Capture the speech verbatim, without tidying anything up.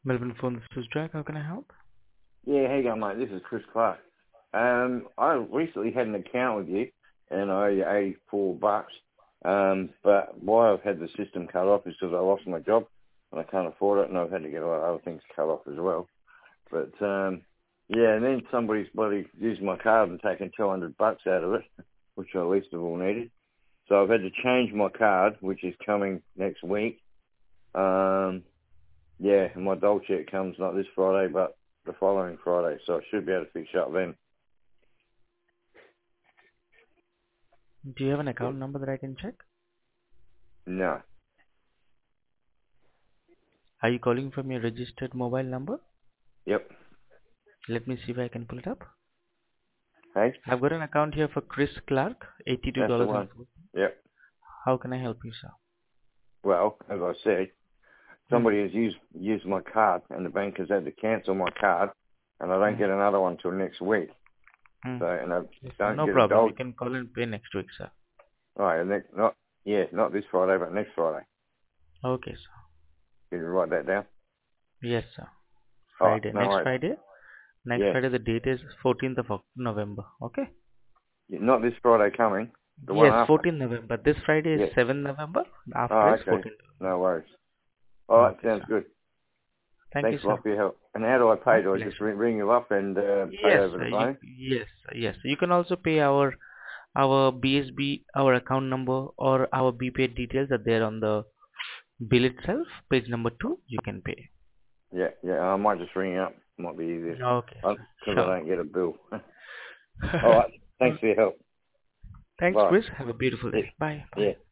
Melbourne phone, this is Jack. How can I help? Yeah, how you going, mate? This is Chris Clark. Um, I recently had an account with you, and I owe you eighty-four bucks. Um, but why I've had the system cut off is because I lost my job, and I can't afford it, and I've had to get a lot of other things cut off as well. But um, yeah, and then somebody's bloody used my card and taken two hundred bucks out of it, which I least of all needed. So I've had to change my card, which is coming next week. Um, yeah, and my dole check comes not this Friday, but the following Friday, so I should be able to fix it up then. Do you have an account number that I can check? No. Are you calling from your registered mobile number? Yep. Let me see if I can pull it up. Hey, I've got an account here for Chris Clark, eighty-two that's the dollars and one. four. Yep. How can I help you, sir? Well, as I said, Hmm. somebody has used used my card, and the bank has had to cancel my card, and I don't Hmm. get another one till next week. Hmm. So, and I Yes, sir. don't No get a problem. dole. You can call and pay next week, sir. Right, next, not yeah, not this Friday, but next Friday. Okay, sir. Can you write that down? Yes, sir. All right, Friday. no Next worries. Friday. Next Yeah, Friday, the date is fourteenth of Oc- November. Okay? not this Friday coming, the one Yes, after. fourteenth November. This Friday is Yeah. seventh November. After Oh, is okay. fourteenth No November. worries. All right, Okay, sounds sir. good. Thank you, Thanks a sir. lot for your help. And how do I My pay? Do I just pleasure. ring, ring you up and uh, pay Yes, over uh, the you, phone? yes, yes. You can also pay our our B S B, our account number, or our B P A details are there on the bill itself. Page number two, you can pay. Yeah, yeah. I might just ring you up. Might be easier. Okay, sir. Because I Sure. don't get a bill. All right. Thanks for your help. Thanks, Bye. Chris. Have a beautiful Yeah. day. Bye. Yeah. Bye.